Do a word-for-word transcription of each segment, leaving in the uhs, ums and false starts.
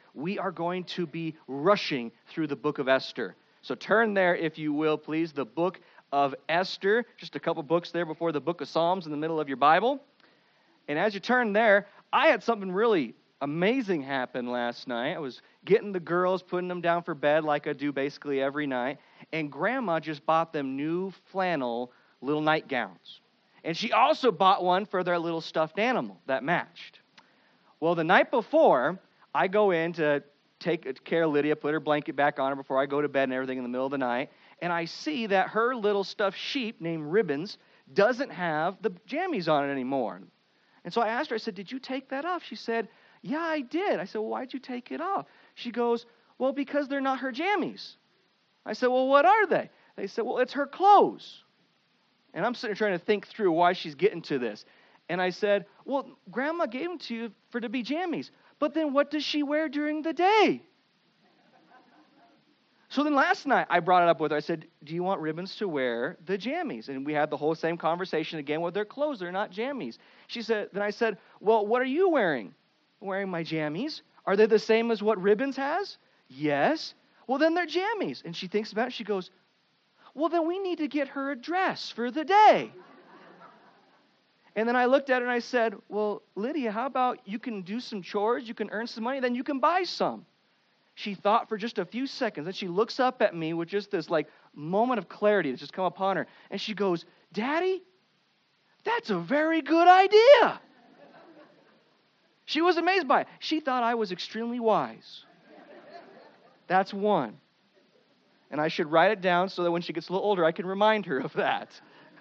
we are going to be rushing through the book of Esther. So turn there, if you will, please, the book of Esther. Just a couple books there before the book of Psalms in the middle of your Bible. And as you turn there, I had something really amazing happen last night. I was getting the girls, putting them down for bed like I do basically every night. And Grandma just bought them new flannel little nightgowns. And she also bought one for their little stuffed animal that matched. Well, the night before, I go in to take care of Lydia, put her blanket back on her before I go to bed and everything in the middle of the night. And I see that her little stuffed sheep named Ribbons doesn't have the jammies on it anymore. And so I asked her, I said, did you take that off? She said, yeah, I did. I said, well, why'd you take it off? She goes, well, because they're not her jammies. I said, well, what are they? They said, well, it's her clothes. And I'm sitting there trying to think through why she's getting to this. And I said, well, Grandma gave them to you for to be jammies. But then what does she wear during the day? So then last night I brought it up with her. I said, do you want Ribbons to wear the jammies? And we had the whole same conversation again with their clothes. They're not jammies. She said, then I said, well, what are you wearing? I'm wearing my jammies. Are they the same as what Ribbons has? Yes. Well, then they're jammies. And she thinks about it. She goes, well, then we need to get her a dress for the day. And then I looked at her and I said, well, Lydia, how about you can do some chores, you can earn some money, then you can buy some. She thought for just a few seconds, and she looks up at me with just this like moment of clarity that's just come upon her. And she goes, Daddy, that's a very good idea. She was amazed by it. She thought I was extremely wise. That's one. And I should write it down so that when she gets a little older, I can remind her of that.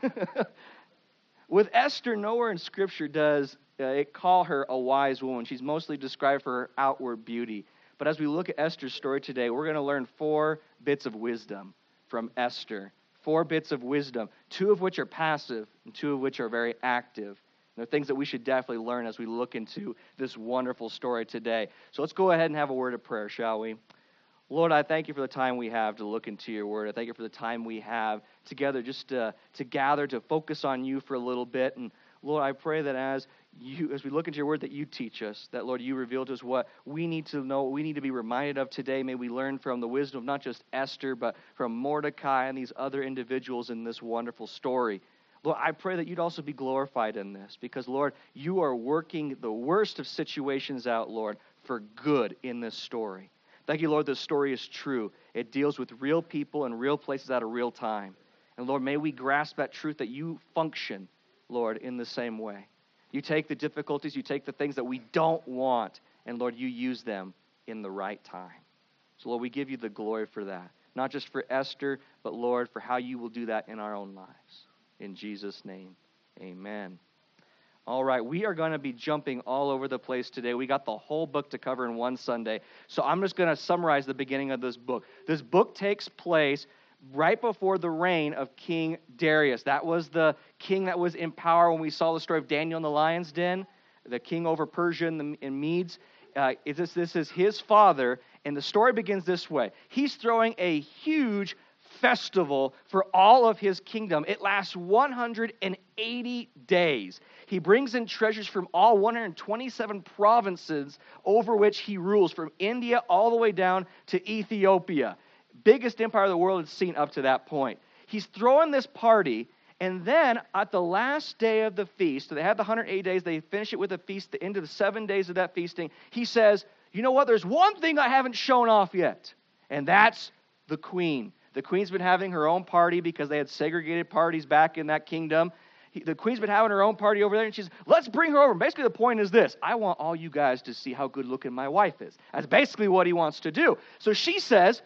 With Esther, nowhere in Scripture does uh, it call her a wise woman. She's mostly described for her outward beauty. But as we look at Esther's story today, we're going to learn four bits of wisdom from Esther. Four bits of wisdom, two of which are passive and two of which are very active. They're things that we should definitely learn as we look into this wonderful story today. So let's go ahead and have a word of prayer, shall we? Lord, I thank you for the time we have to look into your word. I thank you for the time we have together just to, to gather, to focus on you for a little bit. And Lord, I pray that as you, as we look into your word, that you teach us, that, Lord, you reveal to us what we need to know, what we need to be reminded of today. May we learn from the wisdom of not just Esther, but from Mordecai and these other individuals in this wonderful story. Lord, I pray that you'd also be glorified in this because, Lord, you are working the worst of situations out, Lord, for good in this story. Thank you, Lord, this story is true. It deals with real people and real places at a real time. And, Lord, may we grasp that truth that you function, Lord, in the same way. You take the difficulties, you take the things that we don't want, and, Lord, you use them in the right time. So, Lord, we give you the glory for that. Not just for Esther, but, Lord, for how you will do that in our own lives. In Jesus' name, amen. All right, we are going to be jumping all over the place today. We got the whole book to cover in one Sunday. So I'm just going to summarize the beginning of this book. This book takes place right before the reign of King Darius. That was the king that was in power when we saw the story of Daniel in the lion's den, the king over Persia and, the, and Medes. Uh, this, this is his father, and the story begins this way. He's throwing a huge festival for all of his kingdom. It lasts one hundred eighty days. He brings in treasures from all one hundred twenty-seven provinces over which he rules, from India all the way down to Ethiopia. Biggest empire the world had seen up to that point. He's throwing this party, and then at the last day of the feast, so they have the one hundred eighty days, they finish it with a feast, the end of the seven days of that feasting, he says, you know what, there's one thing I haven't shown off yet, and that's the queen. The queen's been having her own party because they had segregated parties back in that kingdom. He, the queen's been having her own party over there, and she's, let's bring her over. And basically the point is this, I want all you guys to see how good looking my wife is. That's basically what he wants to do. So she says,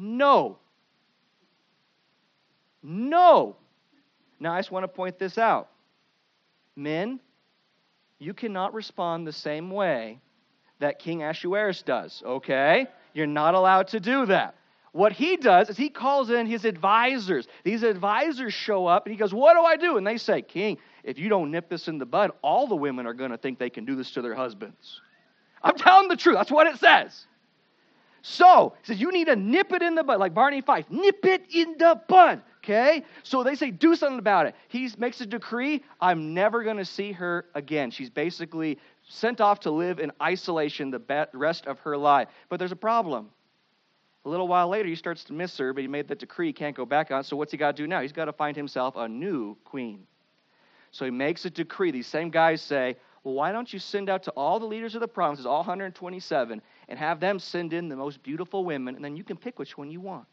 no. No. Now I just want to point this out. Men, you cannot respond the same way that King Ahasuerus does, okay? You're not allowed to do that. What he does is he calls in his advisors. These advisors show up and he goes, what do I do? And they say, King, if you don't nip this in the bud, all the women are going to think they can do this to their husbands. I'm telling the truth. That's what it says. So, he says, you need to nip it in the bud, like Barney Fife. Nip it in the bud, okay? So they say, do something about it. He makes a decree, I'm never going to see her again. She's basically sent off to live in isolation the rest of her life. But there's a problem. A little while later, he starts to miss her, but he made the decree, he can't go back on. So what's he got to do now? He's got to find himself a new queen. So he makes a decree. These same guys say, well, why don't you send out to all the leaders of the provinces, all one hundred twenty-seven, and have them send in the most beautiful women, and then you can pick which one you want.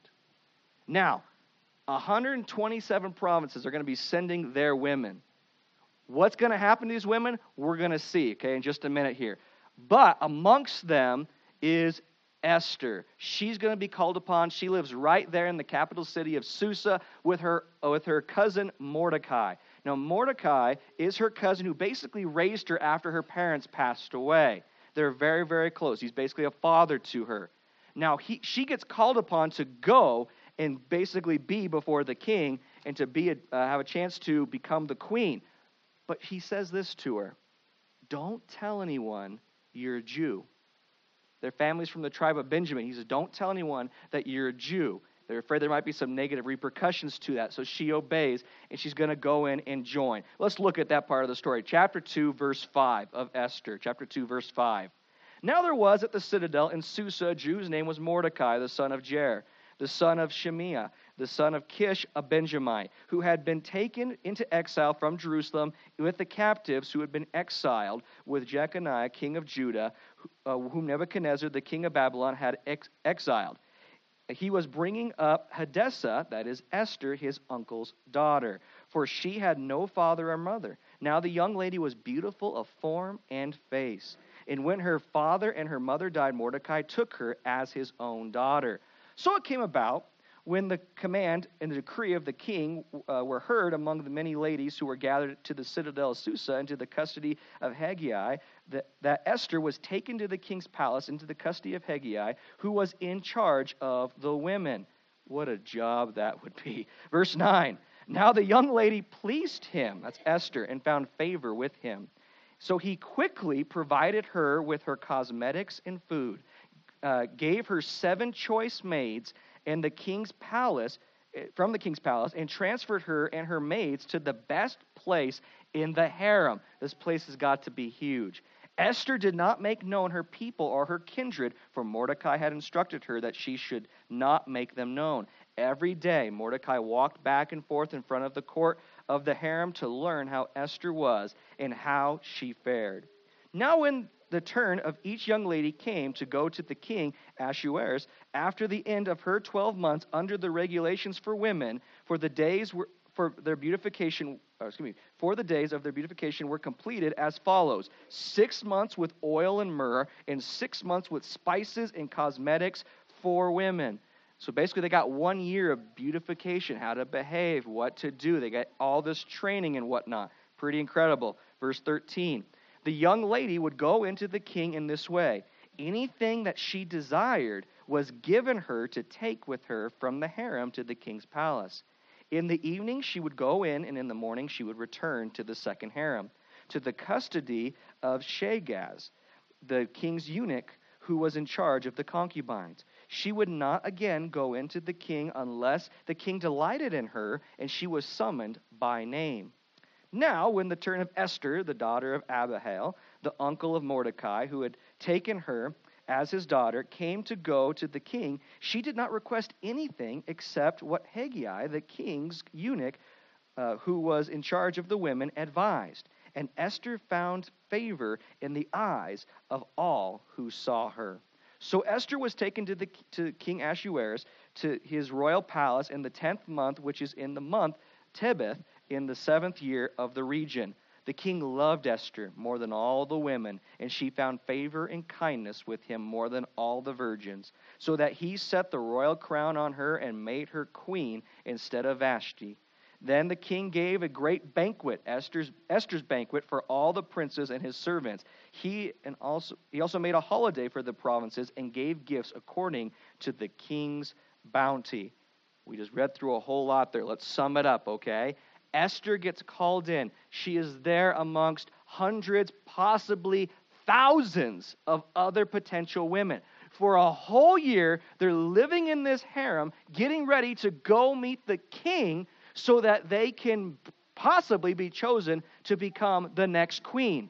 Now, one hundred twenty-seven provinces are going to be sending their women. What's going to happen to these women? We're going to see, okay, in just a minute here. But amongst them is Esther. She's going to be called upon. She lives right there in the capital city of Susa with her, with her cousin Mordecai. Now, Mordecai is her cousin who basically raised her after her parents passed away. They're very, very close. He's basically a father to her. Now, he, she gets called upon to go and basically be before the king and to be a, uh, have a chance to become the queen. But he says this to her, don't tell anyone you're a Jew. Their family's from the tribe of Benjamin. He says, don't tell anyone that you're a Jew. They're afraid there might be some negative repercussions to that. So she obeys, and she's going to go in and join. Let's look at that part of the story. Chapter two, verse five of Esther. Chapter two, verse five. Now there was at the citadel in Susa a Jew whose name was Mordecai, the son of Jair, the son of Shemaiah, the son of Kish, a Benjamite, who had been taken into exile from Jerusalem with the captives who had been exiled with Jeconiah, king of Judah, uh, whom Nebuchadnezzar, the king of Babylon, had ex- exiled. He was bringing up Hadassah, that is Esther, his uncle's daughter, for she had no father or mother. Now the young lady was beautiful of form and face. And when her father and her mother died, Mordecai took her as his own daughter. So it came about, when the command and the decree of the king uh, were heard among the many ladies who were gathered to the citadel of Susa and to the custody of Hegai, that, that Esther was taken to the king's palace into the custody of Hegai, who was in charge of the women. What a job that would be. Verse nine, now the young lady pleased him, that's Esther, and found favor with him. So he quickly provided her with her cosmetics and food, uh, gave her seven choice maids, and the king's palace, from the king's palace, and transferred her and her maids to the best place in the harem. This place has got to be huge. Esther did not make known her people or her kindred, for Mordecai had instructed her that she should not make them known. Every day Mordecai walked back and forth in front of the court of the harem to learn how Esther was and how she fared. Now when the turn of each young lady came to go to the king Ahasuerus after the end of her twelve months under the regulations for women, for the days were for their beautification, or excuse me, for the days of their beautification were completed as follows: six months with oil and myrrh, and six months with spices and cosmetics for women. So basically, they got one year of beautification, how to behave, what to do. They got all this training and whatnot. Pretty incredible. Verse thirteen. The young lady would go into the king in this way. Anything that she desired was given her to take with her from the harem to the king's palace. In the evening she would go in, and in the morning she would return to the second harem, to the custody of Shagaz, the king's eunuch, who was in charge of the concubines. She would not again go into the king unless the king delighted in her, and she was summoned by name. Now, when the turn of Esther, the daughter of Abihail, the uncle of Mordecai, who had taken her as his daughter, came to go to the king, she did not request anything except what Hegai, the king's eunuch, uh, who was in charge of the women, advised. And Esther found favor in the eyes of all who saw her. So Esther was taken to the to King Ahasuerus, to his royal palace in the tenth month, which is in the month Tebeth, in the seventh year of the region. The king loved Esther more than all the women, and she found favor and kindness with him more than all the virgins, so that he set the royal crown on her and made her queen instead of Vashti. Then the king gave a great banquet, Esther's, Esther's banquet, for all the princes and his servants. He and also he also made a holiday for the provinces and gave gifts according to the king's bounty. We just read through a whole lot there. Let's sum it up, okay? Esther gets called in. She is there amongst hundreds, possibly thousands of other potential women. For a whole year, they're living in this harem, getting ready to go meet the king so that they can possibly be chosen to become the next queen.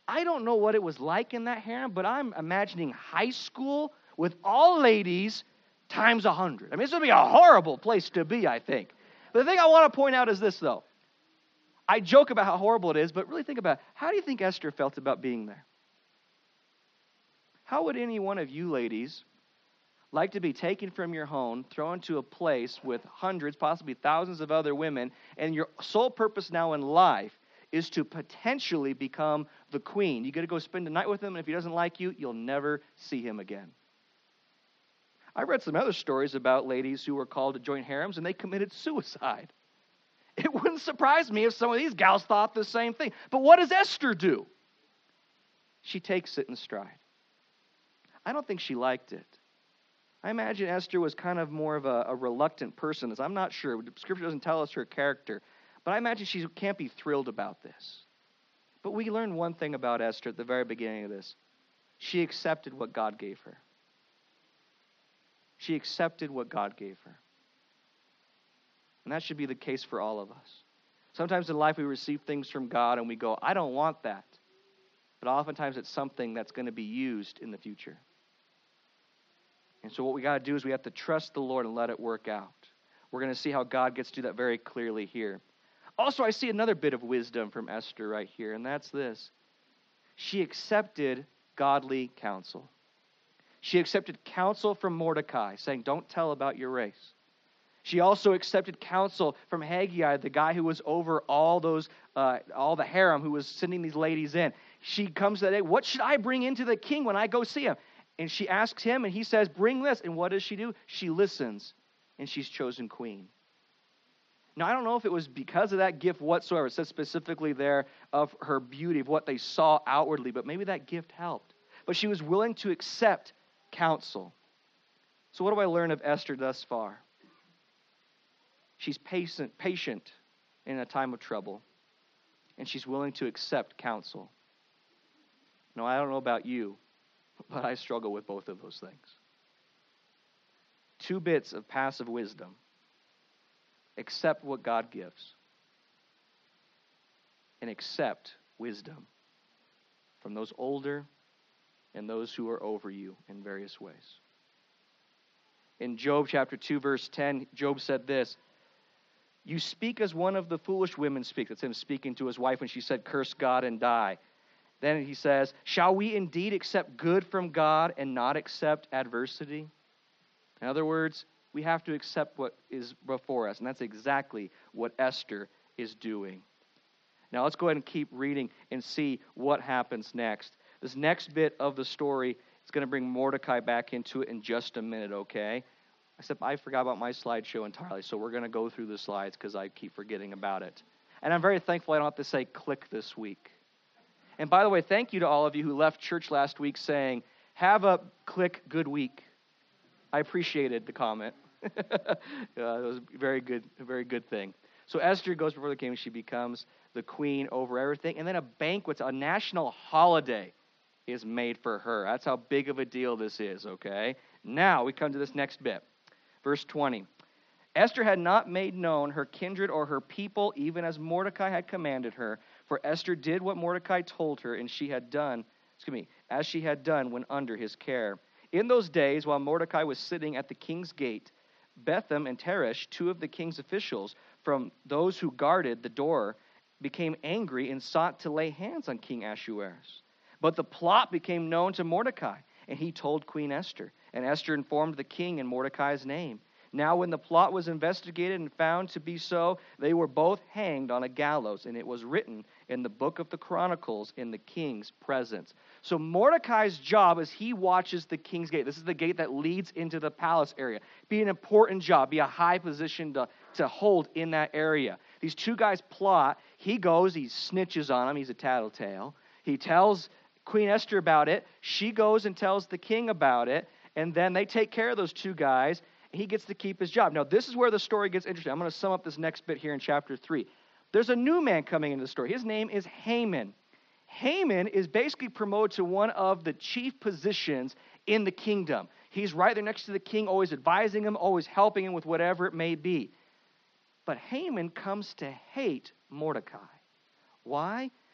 I don't know what it was like in that harem, but I'm imagining high school with all ladies times a hundred. I mean, this would be a horrible place to be, I think. The thing I want to point out is this, though. I joke about how horrible it is, but really think about it. How do you think Esther felt about being there? How would any one of you ladies like to be taken from your home, thrown to a place with hundreds, possibly thousands of other women, and your sole purpose now in life is to potentially become the queen? You got to go spend the night with him, and if he doesn't like you, you'll never see him again. I read some other stories about ladies who were called to join harems, and they committed suicide. It wouldn't surprise me if some of these gals thought the same thing. But what does Esther do? She takes it in stride. I don't think she liked it. I imagine Esther was kind of more of a, a reluctant person, as I'm not sure. Scripture doesn't tell us her character. But I imagine she can't be thrilled about this. But we learn one thing about Esther at the very beginning of this. She accepted what God gave her. She accepted what God gave her. And that should be the case for all of us. Sometimes in life we receive things from God and we go, I don't want that. But oftentimes it's something that's going to be used in the future. And so what we got to do is we have to trust the Lord and let it work out. We're going to see how God gets to do that very clearly here. Also, I see another bit of wisdom from Esther right here, and that's this. She accepted godly counsel. She accepted counsel from Mordecai, saying, don't tell about your race. She also accepted counsel from Haggai, the guy who was over all those, uh, all the harem, who was sending these ladies in. She comes that day, what should I bring into the king when I go see him? And she asks him, and he says, bring this. And what does she do? She listens, and she's chosen queen. Now, I don't know if it was because of that gift whatsoever. It says specifically there of her beauty, of what they saw outwardly, but maybe that gift helped. But she was willing to accept counsel. So what do I learn of Esther thus far? She's patient, patient in a time of trouble, and she's willing to accept counsel. Now, I don't know about you, but I struggle with both of those things. Two bits of passive wisdom. Accept what God gives, and accept wisdom from those older and those who are over you in various ways. In Job chapter two, verse ten, Job said this, you speak as one of the foolish women speak. That's him speaking to his wife when she said, curse God and die. Then he says, shall we indeed accept good from God and not accept adversity? In other words, we have to accept what is before us. And that's exactly what Esther is doing. Now let's go ahead and keep reading and see what happens next. This next bit of the story is going to bring Mordecai back into it in just a minute, okay? Except I forgot about my slideshow entirely, so we're going to go through the slides because I keep forgetting about it. And I'm very thankful I don't have to say click this week. And by the way, thank you to all of you who left church last week saying, have a click good week. I appreciated the comment. uh, it was a very good, a very good thing. So Esther goes before the king. She becomes the queen over everything. And then a banquet, a national holiday is made for her. That's how big of a deal this is, okay? Now we come to this next bit. Verse twenty. Esther had not made known her kindred or her people, even as Mordecai had commanded her. For Esther did what Mordecai told her, and she had done, excuse me, as she had done when under his care. In those days, while Mordecai was sitting at the king's gate, Bethem and Teresh, two of the king's officials, from those who guarded the door, became angry and sought to lay hands on King Ahasuerus. But the plot became known to Mordecai, and he told Queen Esther. And Esther informed the king in Mordecai's name. Now when the plot was investigated and found to be so, they were both hanged on a gallows, and it was written in the book of the Chronicles in the king's presence. So Mordecai's job is he watches the king's gate. This is the gate that leads into the palace area. Be an important job, be a high position to, to hold in that area. These two guys plot. He goes, he snitches on him. He's a tattletale. He tells Queen Esther about it. She goes and tells the king about it. And then they take care of those two guys. He gets to keep his job. Now, this is where the story gets interesting. I'm going to sum up this next bit here in chapter three. There's a new man coming into the story. His name is Haman. Haman is basically promoted to one of the chief positions in the kingdom. He's right there next to the king, always advising him, always helping him with whatever it may be. But Haman comes to hate Mordecai. Why?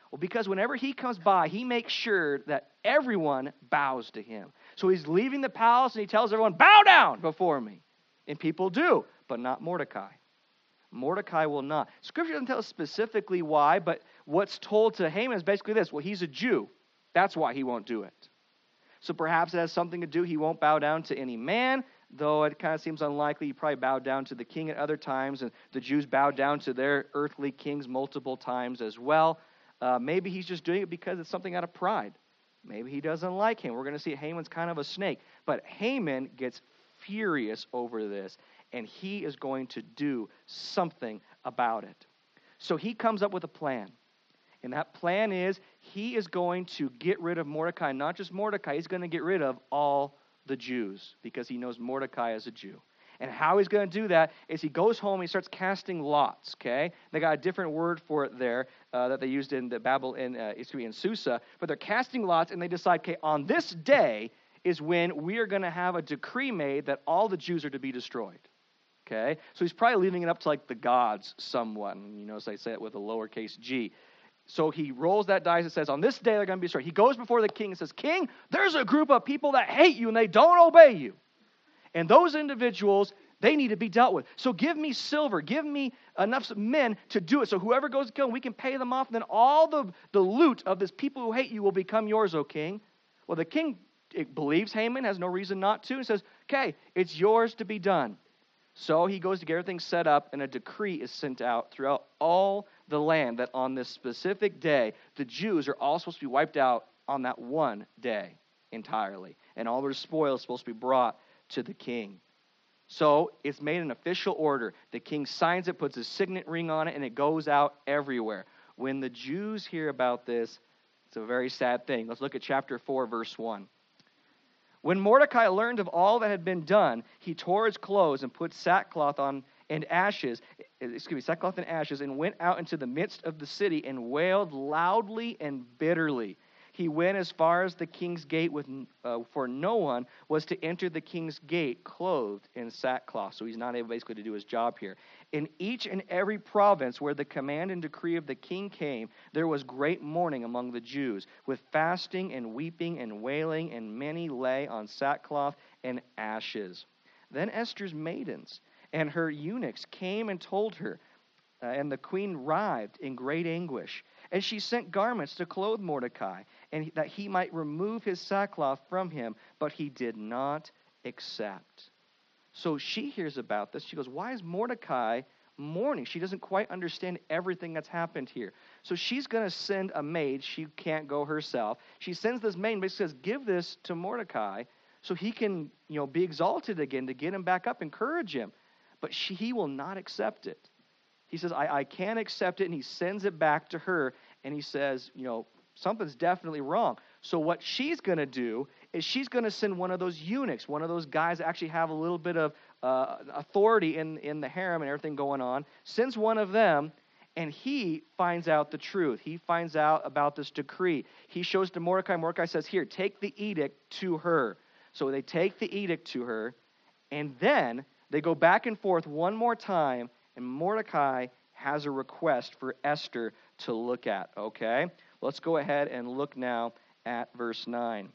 Well, because whenever he comes by, he makes sure that everyone bows to him. So he's leaving the palace and he tells everyone, bow down before me. And people do, but not Mordecai. Mordecai will not. Scripture doesn't tell us specifically why, but what's told to Haman is basically this. Well, he's a Jew. That's why he won't do it. So perhaps it has something to do. He won't bow down to any man, though it kind of seems unlikely. He probably bowed down to the king at other times, and the Jews bowed down to their earthly kings multiple times as well. Uh, maybe he's just doing it because it's something out of pride. Maybe he doesn't like him. We're going to see Haman's kind of a snake. But Haman gets furious over this, and he is going to do something about it. So he comes up with a plan. And that plan is he is going to get rid of Mordecai. Not just Mordecai, he's going to get rid of all the Jews because he knows Mordecai is a Jew. And how he's going to do that is he goes home and he starts casting lots, okay? They got a different word for it there uh, that they used in the Babel, in, uh, excuse me, in Susa. But they're casting lots and they decide, okay, on this day is when we are going to have a decree made that all the Jews are to be destroyed, okay? So he's probably leaving it up to like the gods somewhat. And, you know, so I say it with a lowercase g. So he rolls that dice and says, on this day they're going to be destroyed. He goes before the king and says, King, there's a group of people that hate you and they don't obey you. And those individuals, they need to be dealt with. So give me silver. Give me enough men to do it. So whoever goes to kill them, we can pay them off. And then all the, the loot of this people who hate you will become yours, O king. Well, the king believes Haman, has no reason not to, and says, okay, it's yours to be done. So he goes to get everything set up, and a decree is sent out throughout all the land that on this specific day, the Jews are all supposed to be wiped out on that one day entirely. And all their spoil is supposed to be brought to the king. So it's made an official order. The king signs it, puts his signet ring on it, and it goes out everywhere. When the Jews hear about this, it's a very sad thing. Let's look at chapter four, verse one. When Mordecai learned of all that had been done, he tore his clothes and put sackcloth on and ashes, excuse me, sackcloth and ashes, and went out into the midst of the city and wailed loudly and bitterly. He went as far as the king's gate, with, uh, for no one was to enter the king's gate clothed in sackcloth. So he's not able basically to do his job here. In each and every province where the command and decree of the king came, there was great mourning among the Jews, with fasting and weeping and wailing, and many lay on sackcloth and ashes. Then Esther's maidens and her eunuchs came and told her, uh, and the queen writhed in great anguish. And she sent garments to clothe Mordecai, and that he might remove his sackcloth from him, but he did not accept. So she hears about this. She goes, why is Mordecai mourning? She doesn't quite understand everything that's happened here. So she's going to send a maid. She can't go herself. She sends this maid and basically says, give this to Mordecai so he can, you know, be exalted again, to get him back up, encourage him. But she, he will not accept it. He says, I, I can't accept it, and he sends it back to her, and he says, you know, something's definitely wrong. So what she's going to do is she's going to send one of those eunuchs, one of those guys that actually have a little bit of uh, authority in, in the harem and everything going on, sends one of them, and he finds out the truth. He finds out about this decree. He shows to Mordecai. Mordecai says, here, take the edict to her. So they take the edict to her, and then they go back and forth one more time, and Mordecai has a request for Esther to look at, okay? Let's go ahead and look now at verse nine.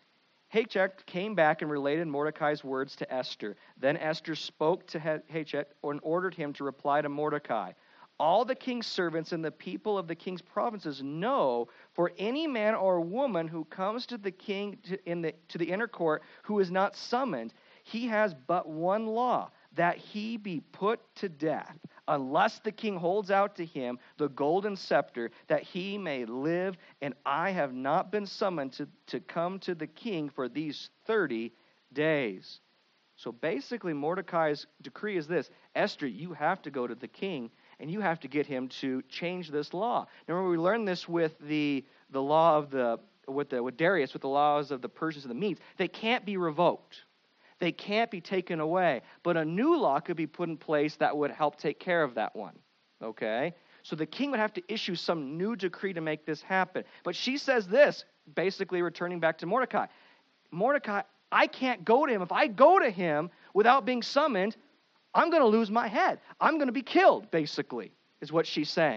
Hathach came back and related Mordecai's words to Esther. Then Esther spoke to Hathach and ordered him to reply to Mordecai. All the king's servants and the people of the king's provinces know, for any man or woman who comes to the king to, in the, to the inner court who is not summoned, he has but one law, that he be put to death, unless the king holds out to him the golden scepter, that he may live. And I have not been summoned to, to come to the king for these thirty days. So basically, Mordecai's decree is this: Esther, you have to go to the king, and you have to get him to change this law. Now, remember, we learned this with the, the law of the, with the, with Darius, with the laws of the Persians and the Medes. They can't be revoked. They can't be taken away. But a new law could be put in place that would help take care of that one. Okay? So the king would have to issue some new decree to make this happen. But she says this, basically returning back to Mordecai. Mordecai, I can't go to him. If I go to him without being summoned, I'm going to lose my head. I'm going to be killed, basically, is what she's saying.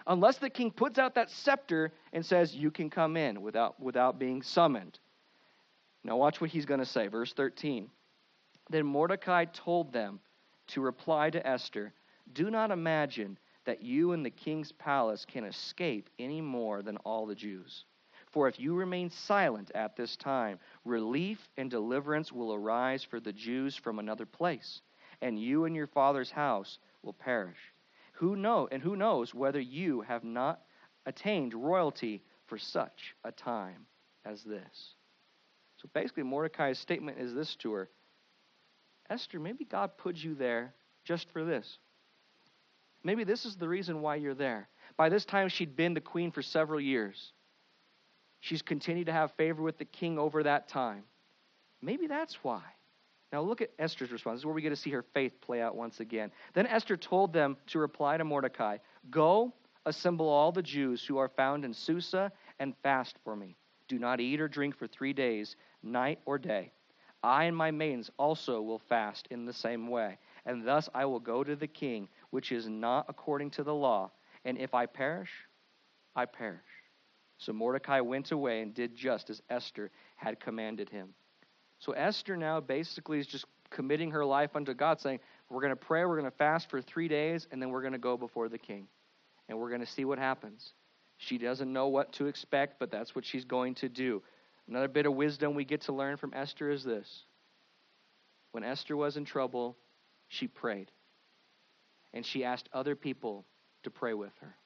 unless the king puts out that scepter and says, you can come in without, without being summoned. Now watch what he's going to say. Verse thirteen. Then Mordecai told them to reply to Esther, do not imagine that you in the king's palace can escape any more than all the Jews. For if you remain silent at this time, relief and deliverance will arise for the Jews from another place, and you and your father's house will perish. Who know, and who knows whether you have not attained royalty for such a time as this. So basically Mordecai's statement is this to her: Esther, maybe God put you there just for this. Maybe this is the reason why you're there. By this time, she'd been the queen for several years. She's continued to have favor with the king over that time. Maybe that's why. Now look at Esther's response. This is where we get to see her faith play out once again. Then Esther told them to reply to Mordecai, go, assemble all the Jews who are found in Susa and fast for me. Do not eat or drink for three days, night or day. I and my maidens also will fast in the same way. And thus I will go to the king, which is not according to the law. And if I perish, I perish. So Mordecai went away and did just as Esther had commanded him. So Esther now basically is just committing her life unto God, saying, we're going to pray, we're going to fast for three days, and then we're going to go before the king. And we're going to see what happens. She doesn't know what to expect, but that's what she's going to do. Another bit of wisdom we get to learn from Esther is this. When Esther was in trouble, she prayed. And she asked other people to pray with her.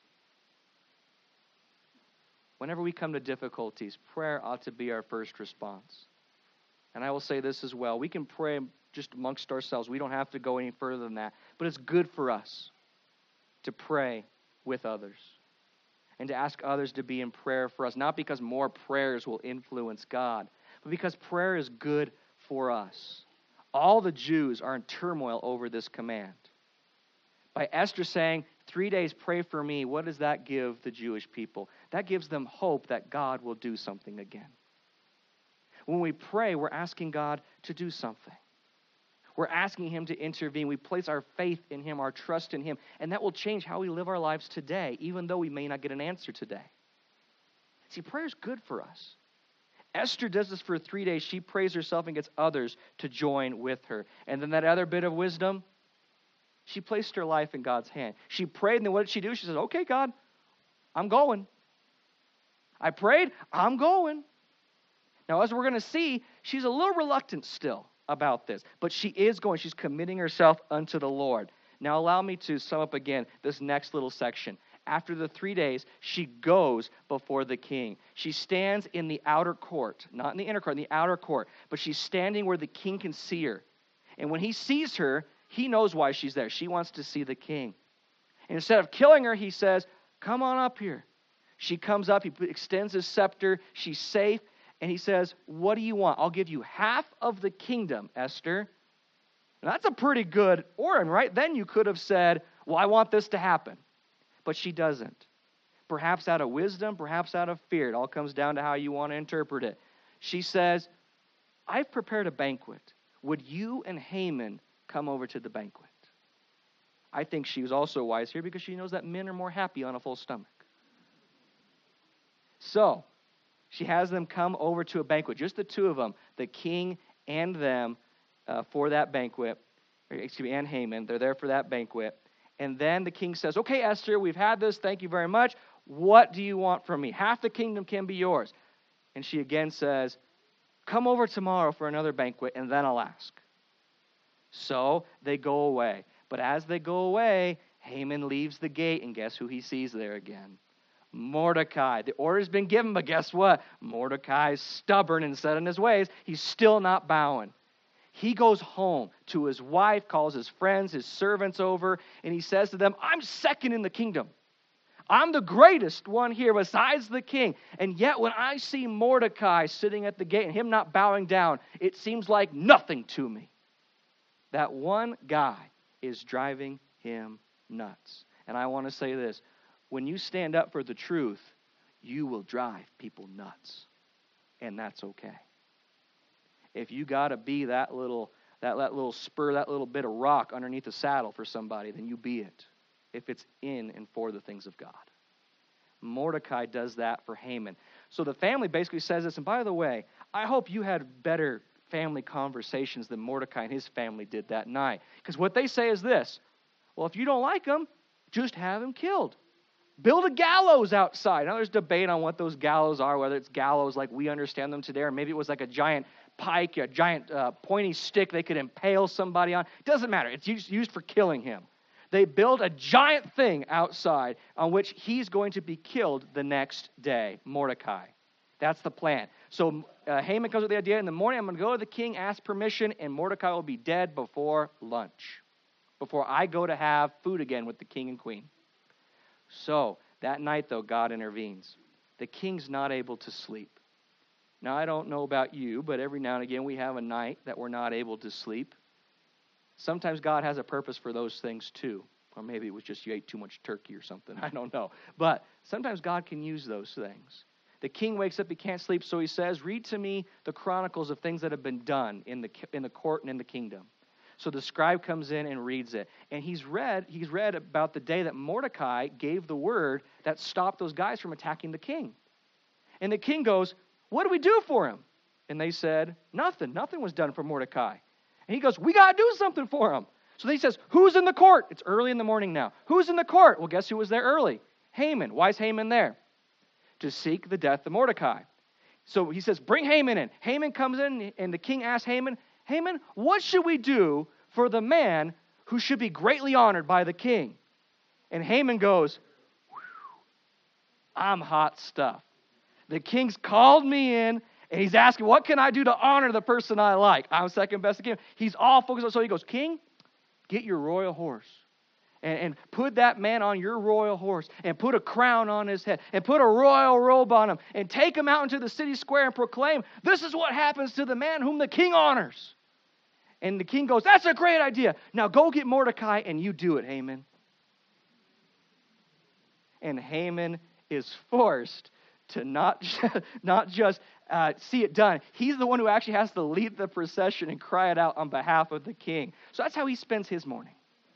Whenever we come to difficulties, prayer ought to be our first response. And I will say this as well. We can pray just amongst ourselves. We don't have to go any further than that. But it's good for us to pray with others and to ask others to be in prayer for us. Not because more prayers will influence God, but because prayer is good for us. All the Jews are in turmoil over this command. By Esther saying, three days pray for me, what does that give the Jewish people? That gives them hope that God will do something again. When we pray, we're asking God to do something. We're asking Him to intervene. We place our faith in Him, our trust in Him, and that will change how we live our lives today, even though we may not get an answer today. See, prayer is good for us. Esther does this for three days. She prays herself and gets others to join with her. And then that other bit of wisdom, she placed her life in God's hand. She prayed, and then what did she do? She said, okay, God, I'm going. I prayed, I'm going. Now, as we're going to see, she's a little reluctant still about this, but she is going. She's committing herself unto the Lord. Now, allow me to sum up again this next little section. After the three days, she goes before the king. She stands in the outer court, not in the inner court, in the outer court, but she's standing where the king can see her. And when he sees her, he knows why she's there. She wants to see the king. And instead of killing her, he says, come on up here. She comes up, he extends his scepter, she's safe, and he says, what do you want? I'll give you half of the kingdom, Esther. And that's a pretty good order, right? Then you could have said, well, I want this to happen. But she doesn't. Perhaps out of wisdom, perhaps out of fear. It all comes down to how you want to interpret it. She says, I've prepared a banquet. Would you and Haman come over to the banquet? I think she was also wise here because she knows that men are more happy on a full stomach. So, she has them come over to a banquet, just the two of them, the king and them, uh, for that banquet. Or, excuse me, and Haman. They're there for that banquet. And then the king says, okay, Esther, we've had this. Thank you very much. What do you want from me? Half the kingdom can be yours. And she again says, come over tomorrow for another banquet, and then I'll ask. So they go away. But as they go away, Haman leaves the gate, and guess who he sees there again? Mordecai. The order's been given, but guess what? Mordecai's stubborn and set in his ways. He's still not bowing. He goes home to his wife, calls his friends, his servants over, and he says to them, I'm second in the kingdom. I'm the greatest one here besides the king. And yet when I see Mordecai sitting at the gate and him not bowing down, it seems like nothing to me. That one guy is driving him nuts. And I want to say this. When you stand up for the truth, you will drive people nuts. And that's okay. If you got to be that little, that, that little spur, that little bit of rock underneath the saddle for somebody, then you be it. If it's in and for the things of God. Mordecai does that for Haman. So the family basically says this, and by the way, I hope you had better family conversations than Mordecai and his family did that night. Because what they say is this: well, if you don't like him, just have him killed. Build a gallows outside. Now, there's debate on what those gallows are, whether it's gallows like we understand them today, or maybe it was like a giant pike, a giant uh, pointy stick they could impale somebody on. It doesn't matter. It's used, used for killing him. They build a giant thing outside on which he's going to be killed the next day, Mordecai. That's the plan. So uh, Haman comes with the idea, in the morning I'm going to go to the king, ask permission, and Mordecai will be dead before lunch, before I go to have food again with the king and queen. So, that night, though, God intervenes. The king's not able to sleep. Now, I don't know about you, but every now and again we have a night that we're not able to sleep. Sometimes God has a purpose for those things, too. Or maybe it was just you ate too much turkey or something. I don't know. But sometimes God can use those things. The king wakes up, he can't sleep, so he says, read to me the chronicles of things that have been done in the in the court and in the kingdom. So the scribe comes in and reads it. And he's read, he's read about the day that Mordecai gave the word that stopped those guys from attacking the king. And the king goes, what do we do for him? And they said, nothing. Nothing was done for Mordecai. And he goes, we got to do something for him. So then he says, who's in the court? It's early in the morning now. Who's in the court? Well, guess who was there early? Haman. Why is Haman there? To seek the death of Mordecai. So he says, bring Haman in. Haman comes in, and the king asks Haman, Haman, what should we do for the man who should be greatly honored by the king? And Haman goes, I'm hot stuff. The king's called me in, and he's asking, what can I do to honor the person I like? I'm second best to king. He's all focused on, so he goes, king, get your royal horse. And, and put that man on your royal horse, and put a crown on his head, and put a royal robe on him, and take him out into the city square and proclaim, this is what happens to the man whom the king honors. And the king goes, that's a great idea. Now go get Mordecai and you do it, Haman. And Haman is forced to not, not just uh, see it done. He's the one who actually has to lead the procession and cry it out on behalf of the king. So that's how he spends his morning.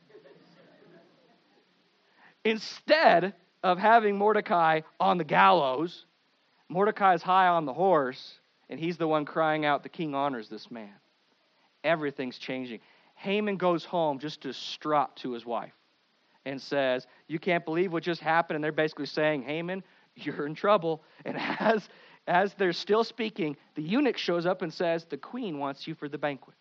Instead of having Mordecai on the gallows, Mordecai's high on the horse, and he's the one crying out, the king honors this man. Everything's changing. Haman goes home just distraught to his wife and says, you can't believe what just happened. And they're basically saying, Haman, you're in trouble. And as, as they're still speaking, the eunuch shows up and says, the queen wants you for the banquet.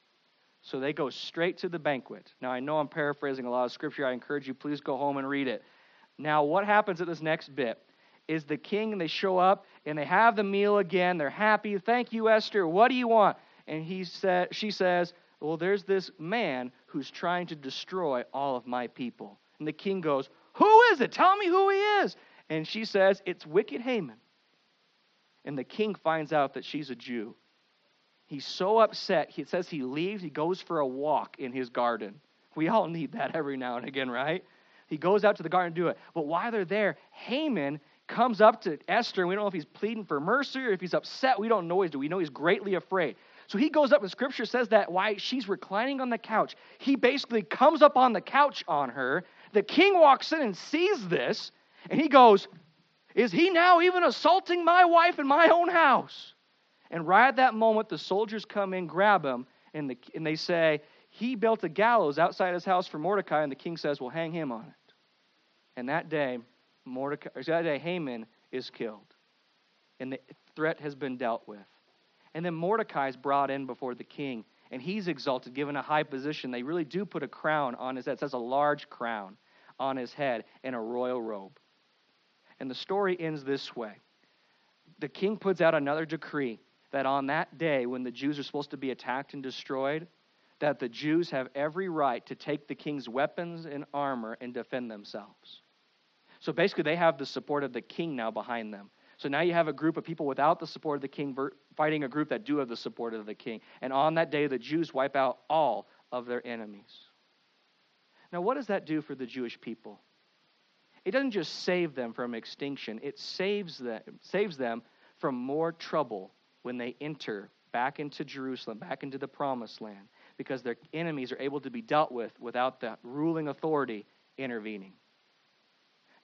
So they go straight to the banquet. Now, I know I'm paraphrasing a lot of scripture. I encourage you, please go home and read it. Now, what happens at this next bit is the king, and they show up, and they have the meal again. They're happy. Thank you, Esther. What do you want? And he said, she says, well, there's this man who's trying to destroy all of my people. And the king goes, who is it? Tell me who he is. And she says, it's wicked Haman. And the king finds out that she's a Jew. He's so upset, he says he leaves, he goes for a walk in his garden. We all need that every now and again, right? He goes out to the garden to do it. But while they're there, Haman comes up to Esther, and we don't know if he's pleading for mercy or if he's upset. We don't know. Do we know he's greatly afraid? So he goes up, and Scripture says that while she's reclining on the couch, he basically comes up on the couch on her. The king walks in and sees this, and he goes, is he now even assaulting my wife in my own house? And right at that moment, the soldiers come in, grab him, and, the, and they say, he built a gallows outside his house for Mordecai, and the king says, well, hang him on it. And that day, Mordecai, or that day, Haman is killed. And the threat has been dealt with. And then Mordecai is brought in before the king, and he's exalted, given a high position. They really do put a crown on his head. It says a large crown on his head and a royal robe. And the story ends this way. The king puts out another decree that on that day when the Jews are supposed to be attacked and destroyed, that the Jews have every right to take the king's weapons and armor and defend themselves. So basically they have the support of the king now behind them. So now you have a group of people without the support of the king fighting a group that do have the support of the king. And on that day, the Jews wipe out all of their enemies. Now, what does that do for the Jewish people? It doesn't just save them from extinction. It saves them, saves them from more trouble when they enter back into Jerusalem, back into the promised land, because their enemies are able to be dealt with without the ruling authority intervening.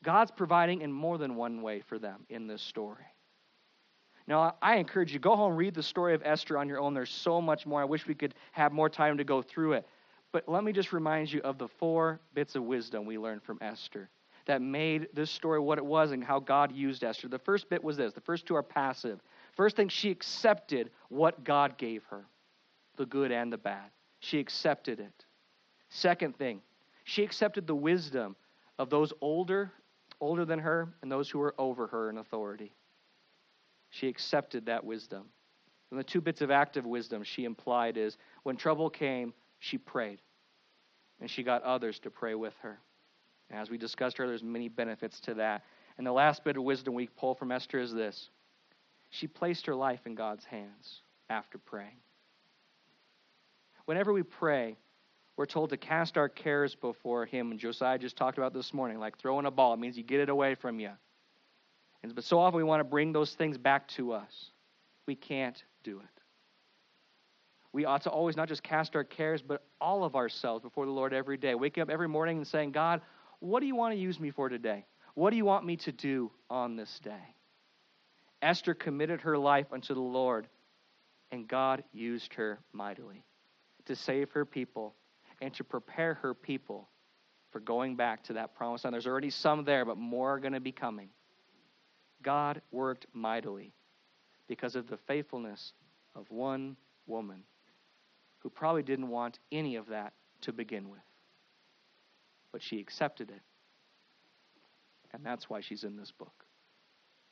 God's providing in more than one way for them in this story. Now, I encourage you, go home, read the story of Esther on your own. There's so much more. I wish we could have more time to go through it. But let me just remind you of the four bits of wisdom we learned from Esther that made this story what it was and how God used Esther. The first bit was this. The first two are passive. First thing, she accepted what God gave her, the good and the bad. She accepted it. Second thing, she accepted the wisdom of those older, older than her and those who were over her in authority. She accepted that wisdom. And the two bits of active wisdom she implied is when trouble came, she prayed. And she got others to pray with her. And as we discussed earlier, there's many benefits to that. And the last bit of wisdom we pull from Esther is this. She placed her life in God's hands after praying. Whenever we pray, we're told to cast our cares before Him. And Josiah just talked about this morning, like throwing a ball. It means you get it away from you. And, but so often we want to bring those things back to us. We can't do it. We ought to always not just cast our cares, but all of ourselves before the Lord every day. Waking up every morning and saying, God, what do you want to use me for today? What do you want me to do on this day? Esther committed her life unto the Lord, and God used her mightily to save her people and to prepare her people for going back to that promised land. There's already some there, but more are going to be coming. God worked mightily because of the faithfulness of one woman who probably didn't want any of that to begin with. But she accepted it. And that's why she's in this book.